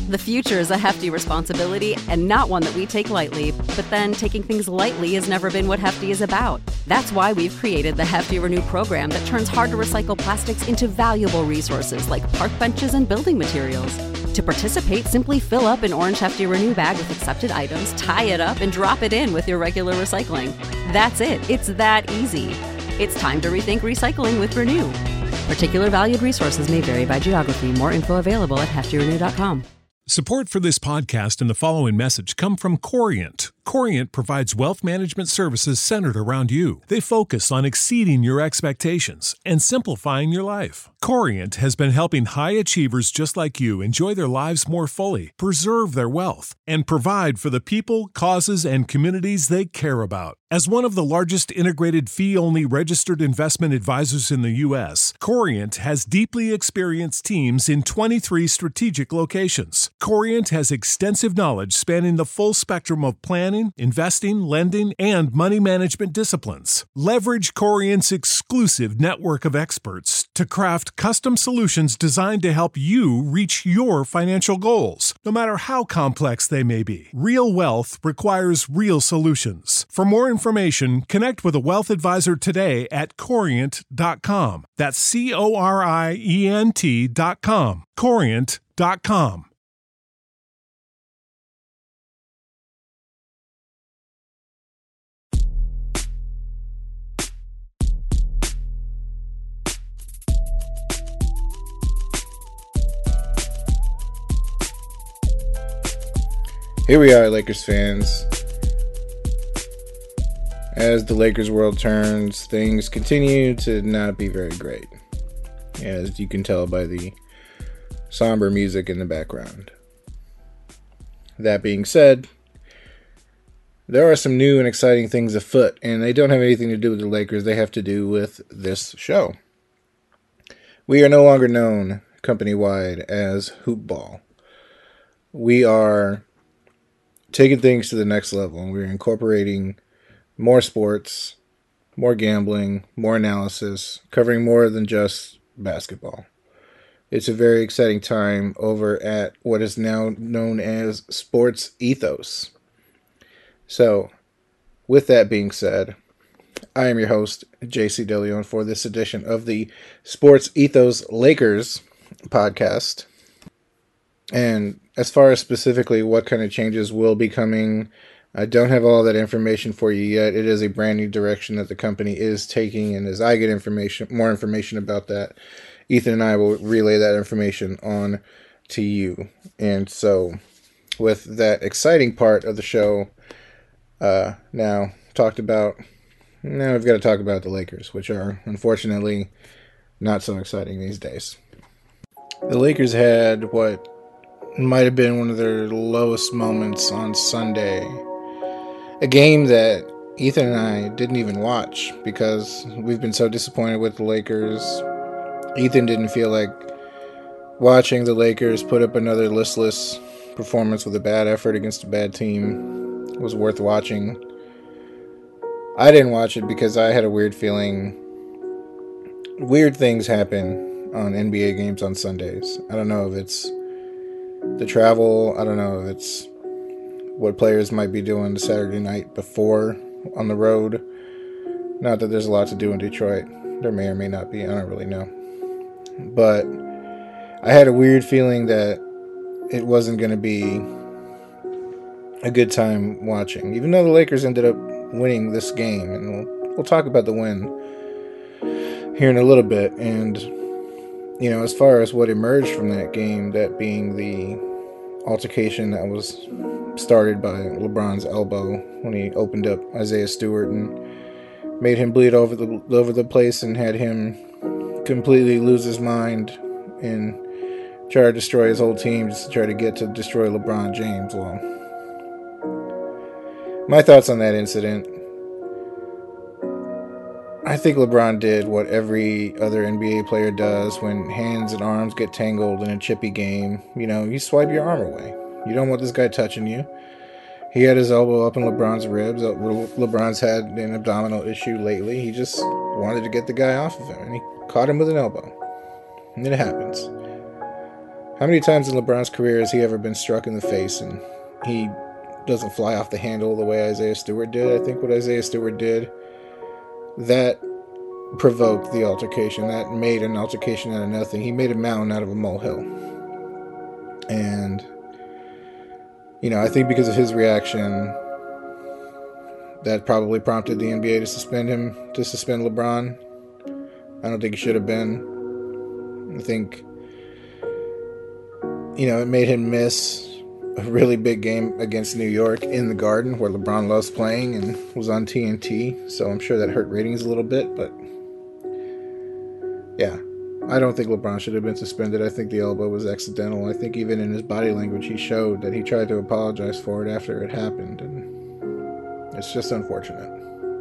The future is a hefty responsibility and not one that we take lightly, but then taking things lightly has never been what Hefty is about. That's why we've created the Hefty Renew program that turns hard-to-recycle plastics into valuable resources like park benches and building materials. To participate, simply fill up an orange Hefty Renew bag with accepted items, tie it up, and drop it in with your regular recycling. That's it. It's that easy. It's time to rethink recycling with Renew. Particular valued resources may vary by geography. More info available at heftyrenew.com. Support for this podcast and the following message come from Corient. Corient provides wealth management services centered around you. They focus on exceeding your expectations and simplifying your life. Corient has been helping high achievers just like you enjoy their lives more fully, preserve their wealth, and provide for the people, causes, and communities they care about. As one of the largest integrated fee-only registered investment advisors in the U.S., Corient has deeply experienced teams in 23 strategic locations. Corient has extensive knowledge spanning the full spectrum of planning, investing, lending, and money management disciplines. Leverage Corient's exclusive network of experts to craft custom solutions designed to help you reach your financial goals, no matter how complex they may be. Real wealth requires real solutions. For more information, connect with a wealth advisor today at Corient.com. That's Corient.com. Corient.com. Here we are, Lakers fans. As the Lakers world turns, things continue to not be very great, as you can tell by the somber music in the background. That being said, there are some new and exciting things afoot, and they don't have anything to do with the Lakers. They have to do with this show. We are no longer known company-wide as Hoopball. We are taking things to the next level, and we're incorporating more sports, more gambling, more analysis, covering more than just basketball. It's a very exciting time over at what is now known as Sports Ethos. So, with that being said, I am your host, JC DeLeon, for this edition of the Sports Ethos Lakers podcast. And as far as specifically what kind of changes will be coming, I don't have all that information for you yet. It is a brand new direction that the company is taking, and as I get more information about that, Ethan and I will relay that information on to you. And so, with that exciting part of the show now talked about, now we've got to talk about the Lakers, which are unfortunately not so exciting these days. The Lakers had what might have been one of their lowest moments on Sunday. A game that Ethan and I didn't even watch because we've been so disappointed with the Lakers. Ethan didn't feel like watching the Lakers put up another listless performance with a bad effort against a bad team was worth watching. I didn't watch it because I had a weird feeling. Weird things happen on NBA games on Sundays. I don't know if it's the travel. I don't know if it's what players might be doing the Saturday night before on the road. Not that there's a lot to do in Detroit. There may or may not be. I don't really know. But I had a weird feeling that it wasn't going to be a good time watching. Even though the Lakers ended up winning this game. And we'll talk about the win here in a little bit. And, you know, as far as what emerged from that game, that being the altercation that was started by LeBron's elbow when he opened up Isaiah Stewart and made him bleed over the place and had him completely lose his mind and try to destroy his whole team just to try to get to destroy LeBron James. Well, my thoughts on that incident: I think LeBron did what every other NBA player does when hands and arms get tangled in a chippy game. You know, you swipe your arm away. You don't want this guy touching you. He had his elbow up in LeBron's ribs. LeBron's had an abdominal issue lately. He just wanted to get the guy off of him, and he caught him with an elbow. And it happens. How many times in LeBron's career has he ever been struck in the face and he doesn't fly off the handle the way Isaiah Stewart did? I think what Isaiah Stewart did, that provoked the altercation. That made an altercation out of nothing. He made a mountain out of a molehill. And, I think because of his reaction, that probably prompted the NBA to suspend LeBron. I don't think it should have been. I think, it made him miss a really big game against New York in the Garden, where LeBron loves playing and was on TNT. So I'm sure that hurt ratings a little bit, but yeah, I don't think LeBron should have been suspended. I think the elbow was accidental. I think even in his body language, he showed that he tried to apologize for it after it happened, and it's just unfortunate.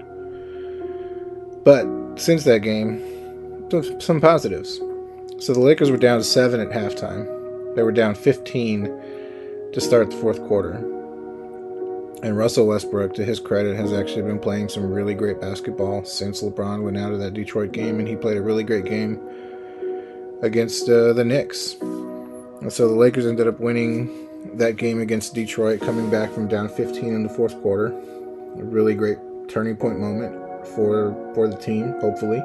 But since that game, some positives. So the Lakers were down 7 at halftime. They were down 15 to start the fourth quarter. And Russell Westbrook, to his credit, has actually been playing some really great basketball since LeBron went out of that Detroit game, and he played a really great game against the Knicks. And so the Lakers ended up winning that game against Detroit, coming back from down 15 in the fourth quarter. A really great turning point moment for the team, hopefully.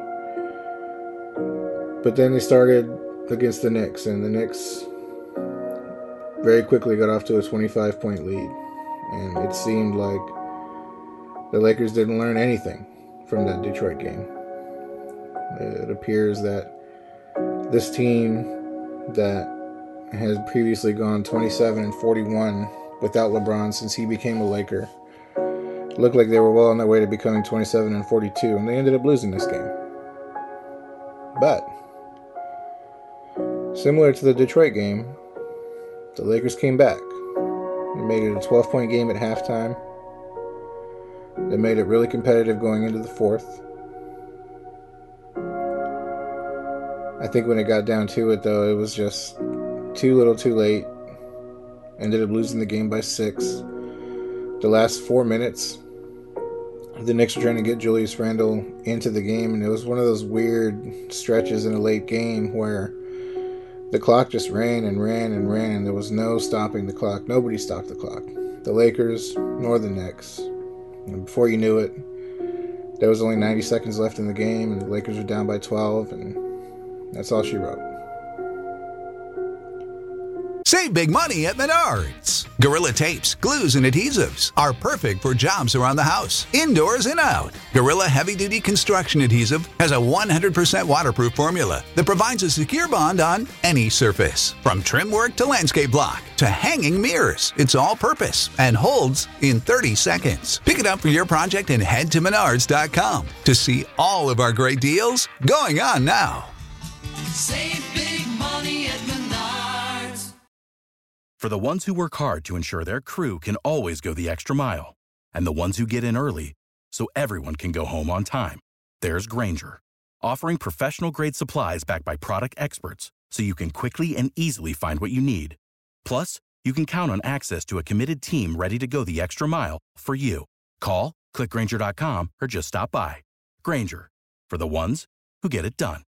But then they started against the Knicks, and the Knicks very quickly got off to a 25-point lead. And it seemed like the Lakers didn't learn anything from that Detroit game. It appears that this team that has previously gone 27-41 without LeBron since he became a Laker looked like they were well on their way to becoming 27-42, and they ended up losing this game. But similar to the Detroit game, the Lakers came back. They made it a 12-point game at halftime. They made it really competitive going into the fourth. I think when it got down to it, though, it was just too little too late. Ended up losing the game by 6. The last 4 minutes, the Knicks were trying to get Julius Randle into the game, and it was one of those weird stretches in a late game where the clock just ran and ran and ran, and there was no stopping the clock. Nobody stopped the clock. The Lakers nor the Knicks. And before you knew it, there was only 90 seconds left in the game, and the Lakers were down by 12, and that's all she wrote. Save big money at Menards. Gorilla tapes, glues, and adhesives are perfect for jobs around the house, indoors and out. Gorilla heavy-duty construction adhesive has a 100% waterproof formula that provides a secure bond on any surface. From trim work to landscape block to hanging mirrors, it's all-purpose and holds in 30 seconds. Pick it up for your project and head to Menards.com to see all of our great deals going on now. Save big money at Menards. For the ones who work hard to ensure their crew can always go the extra mile, and the ones who get in early so everyone can go home on time, there's Grainger, offering professional-grade supplies backed by product experts so you can quickly and easily find what you need. Plus, you can count on access to a committed team ready to go the extra mile for you. Call, click Grainger.com, or just stop by. Grainger, for the ones who get it done.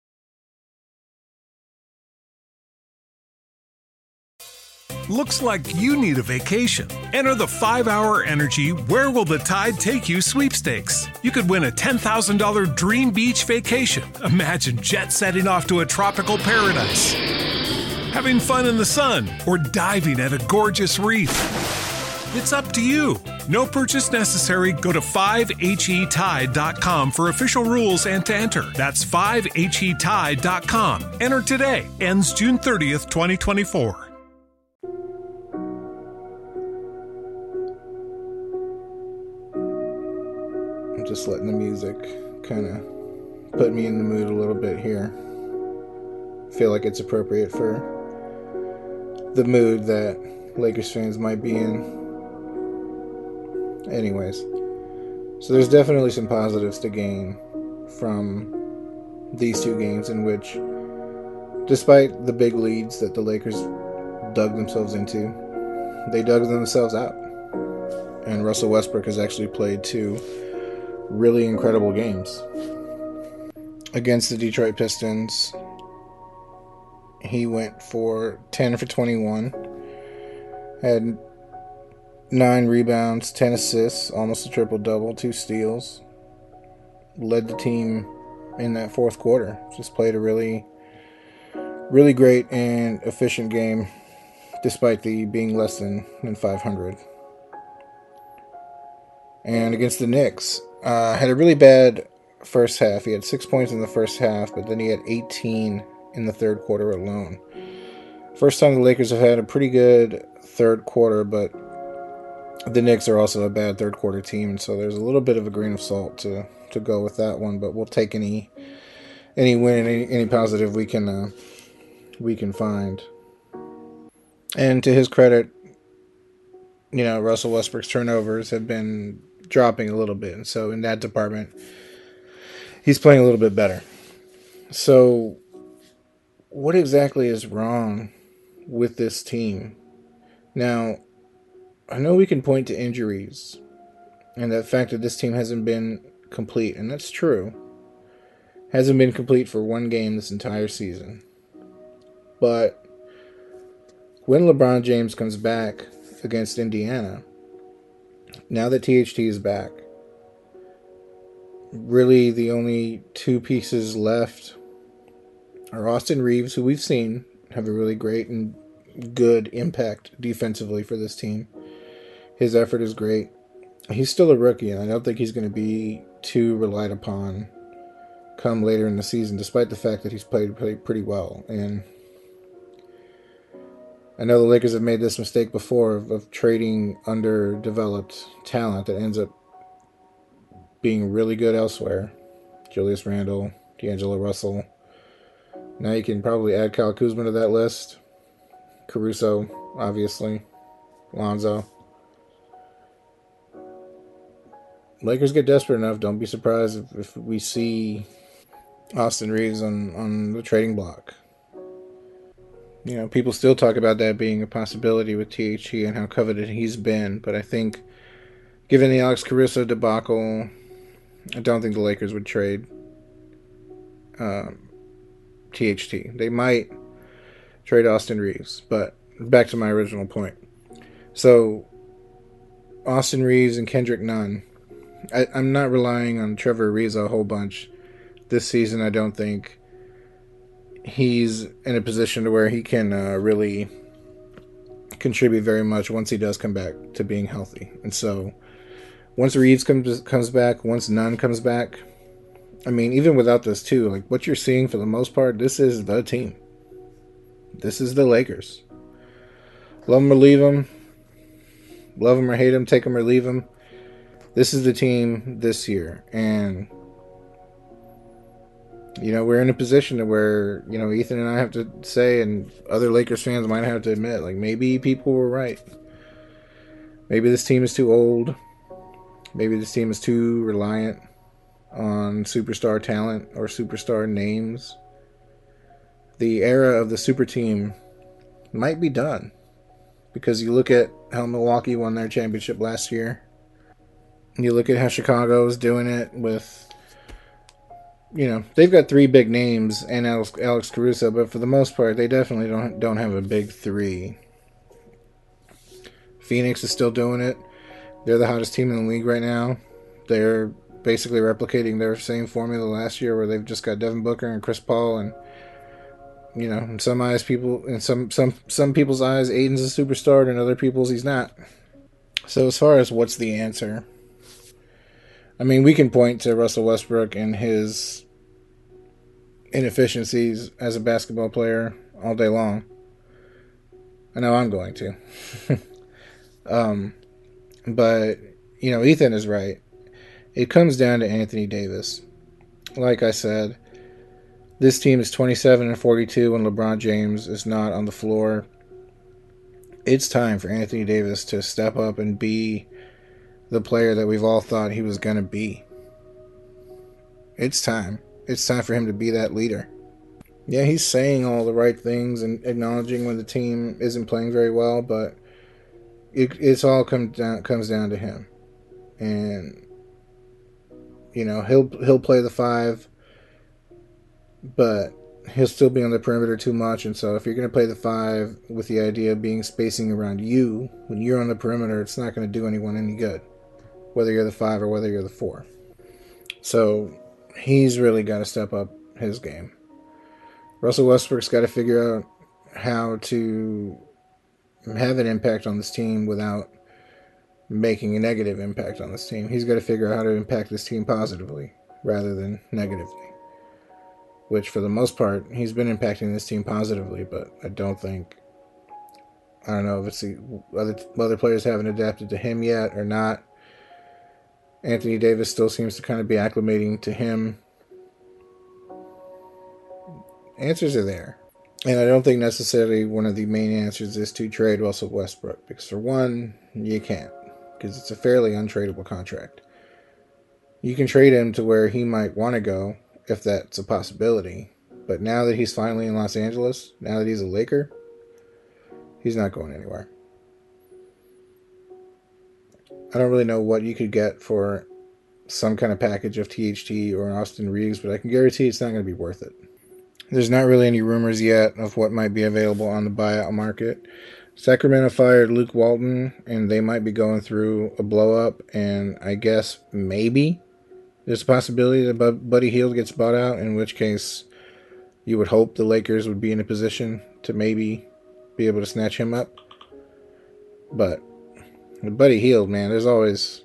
Looks like you need a vacation. Enter the 5-Hour Energy Where Will the Tide Take You sweepstakes. You could win a $10,000 dream beach vacation. Imagine jet setting off to a tropical paradise, having fun in the sun, or diving at a gorgeous reef. It's up to you. No purchase necessary. Go to 5HETide.com for official rules and to enter. That's 5HETide.com. Enter today. Ends June 30th, 2024. Just letting the music kind of put me in the mood a little bit here. Feel like it's appropriate for the mood that Lakers fans might be in. Anyways, so there's definitely some positives to gain from these two games in which, despite the big leads that the Lakers dug themselves into, they dug themselves out. And Russell Westbrook has actually played 2 really incredible games against the Detroit Pistons he went for 10 for 21, had 9 rebounds, 10 assists, almost a triple-double, 2 steals. Led the team in that fourth quarter. Just played a really, really great and efficient game, despite the being less than 500. And against the Knicks, had a really bad first half. He had 6 points in the first half, but then he had 18 in the third quarter alone. First time the Lakers have had a pretty good third quarter, but the Knicks are also a bad third quarter team, so there's a little bit of a grain of salt to go with that one. But we'll take any win, any positive we can find. And to his credit, Russell Westbrook's turnovers have been dropping a little bit, and so in that department, he's playing a little bit better. So, what exactly is wrong with this team? Now, I know we can point to injuries and the fact that this team hasn't been complete, and that's true. Hasn't been complete for one game this entire season. But when LeBron James comes back against Indiana, now that THT is back, really the only 2 pieces left are Austin Reeves, who we've seen have a really great and good impact defensively for this team. His effort is great. He's still a rookie, and I don't think he's going to be too relied upon come later in the season, despite the fact that he's played pretty well. And I know the Lakers have made this mistake before of trading underdeveloped talent that ends up being really good elsewhere. Julius Randle, D'Angelo Russell. Now you can probably add Kyle Kuzma to that list. Caruso, obviously. Lonzo. Lakers get desperate enough. Don't be surprised if we see Austin Reeves on the trading block. People still talk about that being a possibility with THT and how coveted he's been, but I think given the Alex Caruso debacle, I don't think the Lakers would trade THT. They might trade Austin Reeves, but back to my original point. So, Austin Reeves and Kendrick Nunn. I'm not relying on Trevor Ariza a whole bunch this season. I don't think he's in a position to where he can really contribute very much once he does come back to being healthy. And so, once Reeves comes back, once Nunn comes back, I mean, even without those two, like what you're seeing for the most part, this is the team. This is the Lakers. Love them or leave them. Love them or hate them. Take them or leave them. This is the team this year. And, we're in a position to where, Ethan and I have to say, and other Lakers fans might have to admit, like, maybe people were right. Maybe this team is too old. Maybe this team is too reliant on superstar talent or superstar names. The era of the super team might be done. Because you look at how Milwaukee won their championship last year. You look at how Chicago is doing it with, they've got 3 big names and Alex Caruso, but for the most part, they definitely don't have a big 3. Phoenix is still doing it. They're the hottest team in the league right now. They're basically replicating their same formula last year, where they've just got Devin Booker and Chris Paul, and in some people's eyes, Aiden's a superstar, and in other people's, he's not. So as far as what's the answer, I mean, we can point to Russell Westbrook and his inefficiencies as a basketball player all day long. I know I'm going to. But, Ethan is right. It comes down to Anthony Davis. Like I said, this team is 27-42 when LeBron James is not on the floor. It's time for Anthony Davis to step up and be the player that we've all thought he was going to be. It's time. It's time for him to be that leader. Yeah, he's saying all the right things and acknowledging when the team isn't playing very well, but it's all comes down to him. And, he'll play the 5, but he'll still be on the perimeter too much. And so if you're going to play the 5 with the idea of being spacing around you, when you're on the perimeter, it's not going to do anyone any good, whether you're the 5 or whether you're the 4. So he's really got to step up his game. Russell Westbrook's got to figure out how to have an impact on this team without making a negative impact on this team. He's got to figure out how to impact this team positively rather than negatively. Which, for the most part, he's been impacting this team positively, but I don't know if it's the other players haven't adapted to him yet or not. Anthony Davis still seems to kind of be acclimating to him. Answers are there. And I don't think necessarily one of the main answers is to trade Russell Westbrook. Because for one, you can't. Because it's a fairly untradeable contract. You can trade him to where he might want to go, if that's a possibility. But now that he's finally in Los Angeles, now that he's a Laker, he's not going anywhere. I don't really know what you could get for some kind of package of THT or Austin Reeves, but I can guarantee it's not going to be worth it. There's not really any rumors yet of what might be available on the buyout market. Sacramento fired Luke Walton, and they might be going through a blow-up, and I guess maybe there's a possibility that Buddy Hield gets bought out, in which case you would hope the Lakers would be in a position to maybe be able to snatch him up. But with Buddy Hield, man, there's always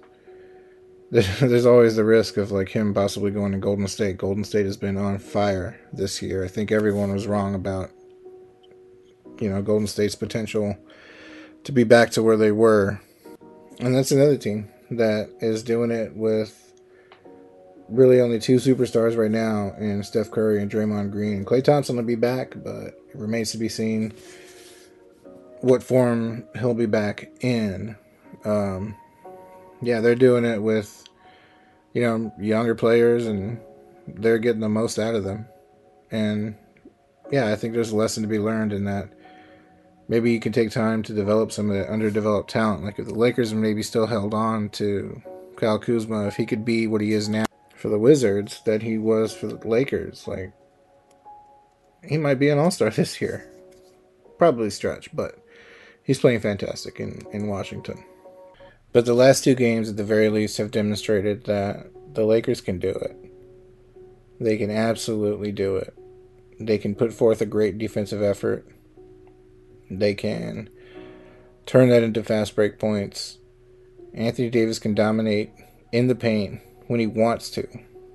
the risk of like him possibly going to Golden State. Golden State has been on fire this year. I think everyone was wrong about, Golden State's potential to be back to where they were. And that's another team that is doing it with really only 2 superstars right now in Steph Curry and Draymond Green. Klay Thompson will be back, but it remains to be seen what form he'll be back in. They're doing it with, younger players, and they're getting the most out of them. And, I think there's a lesson to be learned in that. Maybe you can take time to develop some of the underdeveloped talent. Like if the Lakers maybe still held on to Kyle Kuzma, if he could be what he is now for the Wizards that he was for the Lakers, like, he might be an all-star this year. Probably stretch, but he's playing fantastic in Washington. But the last 2 games, at the very least, have demonstrated that the Lakers can do it. They can absolutely do it. They can put forth a great defensive effort. They can turn that into fast break points. Anthony Davis can dominate in the paint when he wants to.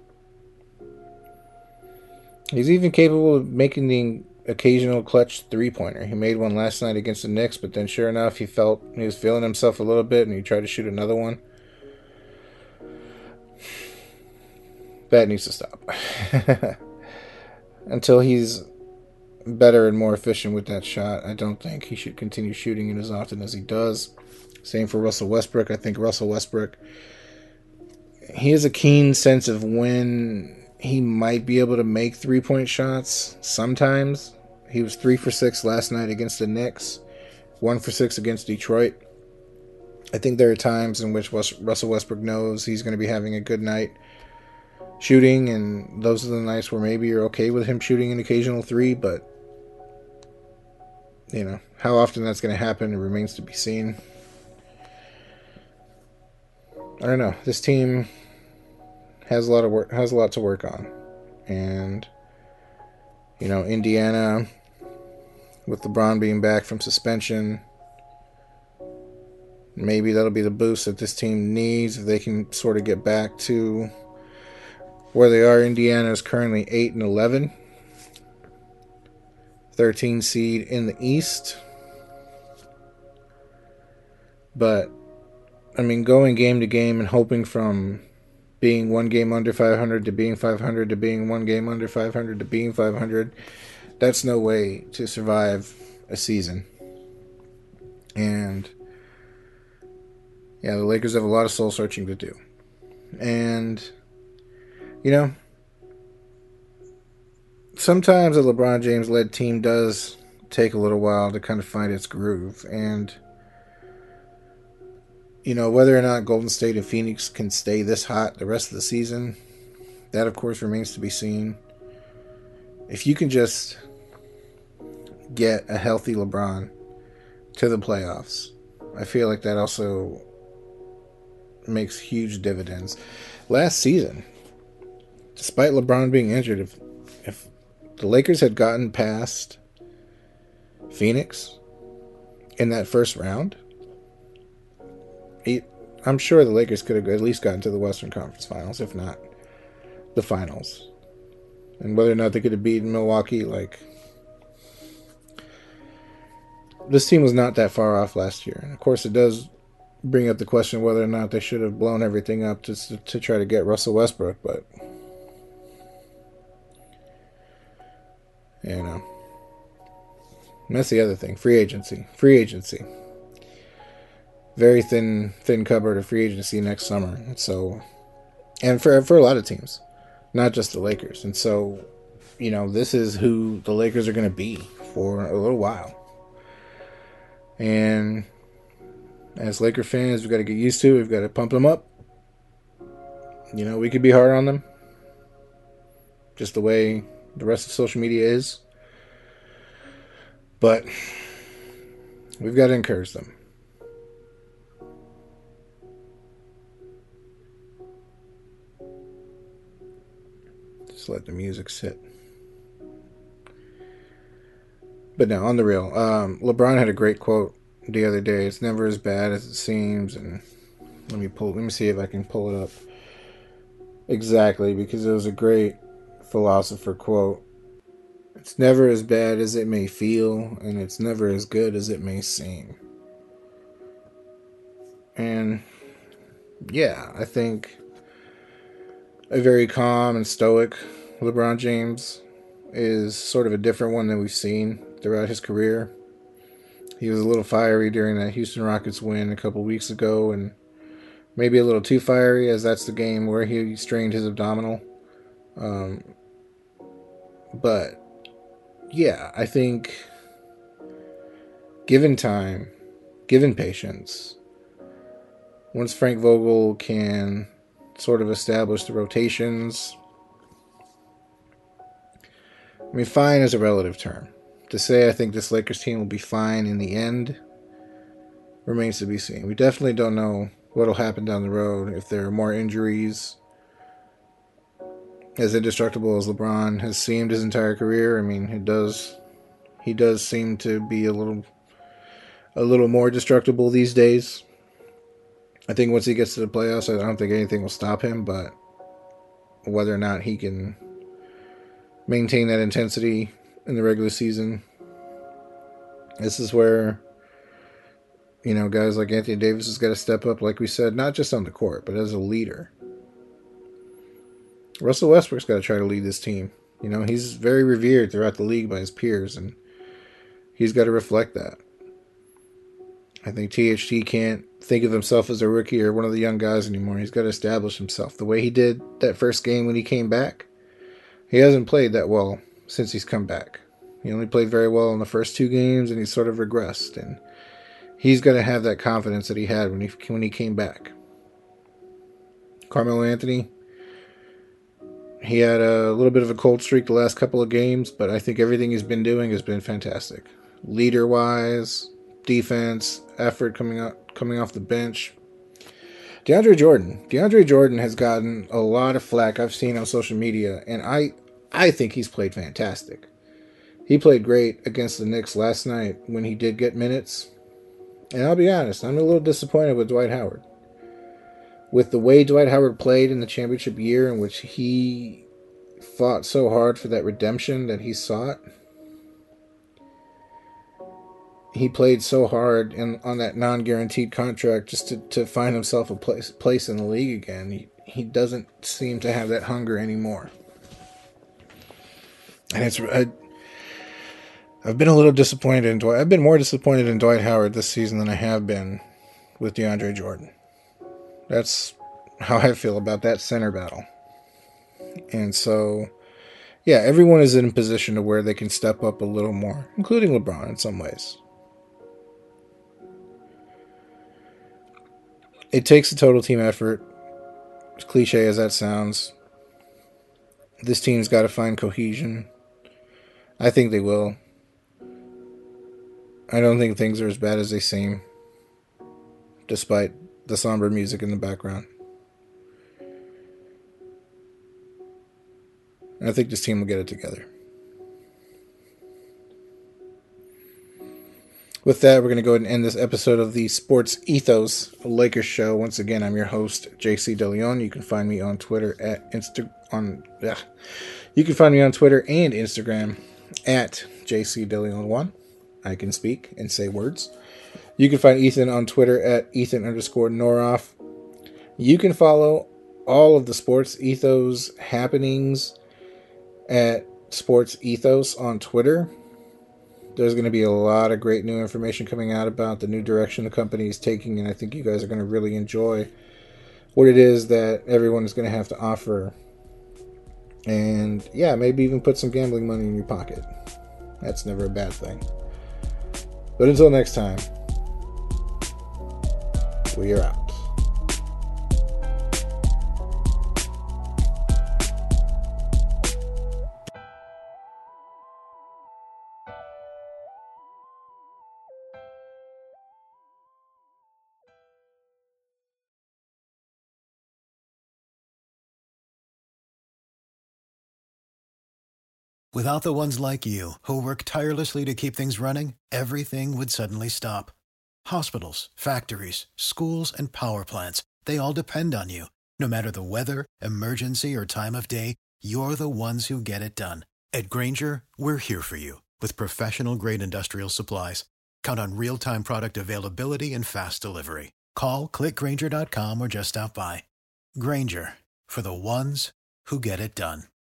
He's even capable of making the occasional clutch 3-pointer. He made one last night against the Knicks, but then sure enough, he was feeling himself a little bit, and he tried to shoot another one. That needs to stop. Until he's better and more efficient with that shot, I don't think he should continue shooting it as often as he does. Same for Russell Westbrook. I think Russell Westbrook, he has a keen sense of when he might be able to make 3-point shots. Sometimes. He was 3 for 6 last night against the Knicks, 1 for 6 against Detroit. I think there are times in which Russell Westbrook knows he's going to be having a good night shooting, and those are the nights where maybe you're okay with him shooting an occasional 3, but how often that's going to happen, it remains to be seen. I don't know. This team has a lot to work on. And Indiana, with LeBron being back from suspension, maybe that'll be the boost that this team needs if they can sort of get back to where they are. Indiana is currently 8-11, 13 seed in the East. But going game to game and hoping from being 1 game under 500 to being 500 to being 1 game under 500 to being 500, that's no way to survive a season. And the Lakers have a lot of soul searching to do. And sometimes a LeBron James led team does take a little while to kind of find its groove. And whether or not Golden State and Phoenix can stay this hot the rest of the season, that of course remains to be seen. if you can just get a healthy LeBron to the playoffs, I feel like that also makes huge dividends. Last season, despite LeBron being injured, if the Lakers had gotten past Phoenix in that first round, I'm sure the Lakers could have at least gotten to the Western Conference Finals, if not the finals. And whether or not they could have beaten Milwaukee, like, this team was not that far off last year. And of course, it does bring up the question whether or not they should have blown everything up to try to get Russell Westbrook, but you know, and that's the other thing. Free agency. Very thin cupboard of free agency next summer. So, and for a lot of teams, not just the Lakers. And so, you know, this is who the Lakers are going to be for a little while. And as Laker fans, we've got to get used to it. We've got to pump them up. You know, we could be hard on them, just the way the rest of social media is. But we've got to encourage them. Just let the music sit. But no, on the real, LeBron had a great quote the other day. It's never as bad as it seems. And let me see if I can pull it up exactly, because it was a great philosopher quote. It's never as bad as it may feel, and it's never as good as it may seem. And yeah, I think a very calm and stoic LeBron James is sort of a different one than we've seen throughout his career. He was a little fiery during that Houston Rockets win a couple weeks ago, and maybe a little too fiery, as that's the game where he strained his abdominal. But yeah, I think given time, given patience, once Frank Vogel can sort of establish the rotations, I mean, fine is a relative term. To say I think this Lakers team will be fine in the end remains to be seen. We definitely don't know what will happen down the road if there are more injuries. As indestructible as LeBron has seemed his entire career, I mean, he does seem to be a little more destructible these days. I think once he gets to the playoffs, I don't think anything will stop him, but whether or not he can maintain that intensity in the regular season, this is where, you know, guys like Anthony Davis has got to step up, like we said, not just on the court, but as a leader. Russell Westbrook's got to try to lead this team. You know, he's very revered throughout the league by his peers, and he's got to reflect that. I think THT can't think of himself as a rookie or one of the young guys anymore. He's got to establish himself. The way he did that first game when he came back, he hasn't played that well since he's come back. He only played very well in the first two games, and he's sort of regressed. And he's got to have that confidence that he had when he came back. Carmelo Anthony, he had a little bit of a cold streak the last couple of games, but I think everything he's been doing has been fantastic. Leader-wise, defense, effort coming off the bench. DeAndre Jordan has gotten a lot of flack I've seen on social media, and I think he's played fantastic. He played great against the Knicks last night when he did get minutes. And I'll be honest, I'm a little disappointed with Dwight Howard. With the way Dwight Howard played in the championship year, in which he fought so hard for that redemption that he sought. He played so hard on that non-guaranteed contract just to find himself a place in the league again. He doesn't seem to have that hunger anymore. And I've been a little disappointed in Dwight. I've been more disappointed in Dwight Howard this season than I have been with DeAndre Jordan. That's how I feel about that center battle. And so, yeah, everyone is in a position to where they can step up a little more, including LeBron in some ways. It takes a total team effort. As cliche as that sounds, this team's got to find cohesion. I think they will. I don't think things are as bad as they seem, despite the somber music in the background. And I think this team will get it together. With that, we're going to go ahead and end this episode of the Sports Ethos Lakers Show. Once again, I'm your host, JC DeLeon. You can find me on Twitter You can find me on Twitter and Instagram at JCDeLeon1. I can speak and say words. You can find Ethan on Twitter at Ethan_Noroff. You can follow all of the Sports Ethos happenings at Sports Ethos on Twitter. There's going to be a lot of great new information coming out about the new direction the company is taking, and I think you guys are going to really enjoy what it is that everyone is going to have to offer. And yeah, maybe even put some gambling money in your pocket. That's never a bad thing. But until next time, we are out. Without the ones like you, who work tirelessly to keep things running, everything would suddenly stop. Hospitals, factories, schools, and power plants, they all depend on you. No matter the weather, emergency, or time of day, you're the ones who get it done. At Grainger, we're here for you with professional-grade industrial supplies. Count on real-time product availability and fast delivery. Call, click Grainger.com, or just stop by. Grainger, for the ones who get it done.